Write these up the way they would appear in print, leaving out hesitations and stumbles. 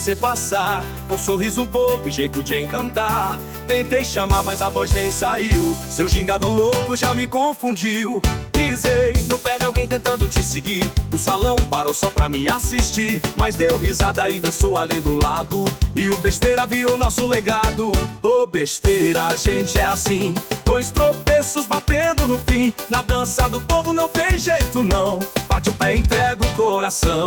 você passar, com um sorriso bobo e jeito de encantar. Tentei chamar, mas a voz nem saiu. Seu gingado louco já me confundiu. Pisei no pé de alguém tentando te seguir. O salão parou só pra me assistir, mas deu risada e dançou ali do lado. E o besteira viu nosso legado. Ô besteira, a gente é assim, dois tropeços batendo no fim. Na dança do povo não tem jeito não, bate o pé e entrega o coração.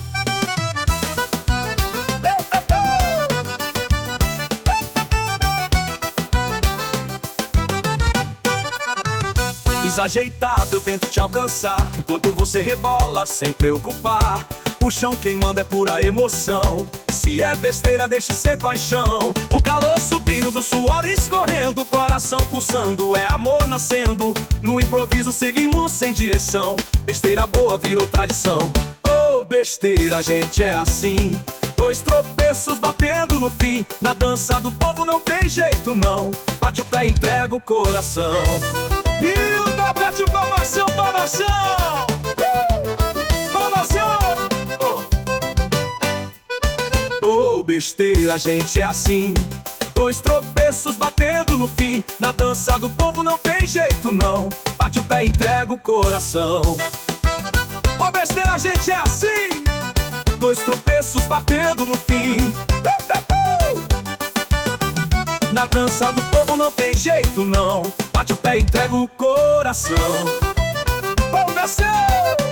Desajeitado eu tento te alcançar, enquanto você rebola sem preocupar. O chão quem manda é pura emoção, se é besteira deixa ser paixão. O calor subindo, do suor escorrendo, o coração pulsando, é amor nascendo. No improviso seguimos sem direção, besteira boa virou tradição. Oh besteira, a gente é assim, dois tropeços batendo no fim. Na dança do povo não tem jeito não, bate o pé e entrega o coração. E o tapete palmação, palmação, palmação. Oh besteira, a gente é assim, dois tropeços batendo no fim. Na dança do povo não tem jeito não, bate o pé e entrega o coração. Oh besteira, a gente é assim, dois tropeços batendo no fim. Na dança do povo não tem jeito não, bate o pé e entrega o coração. Vamos descer!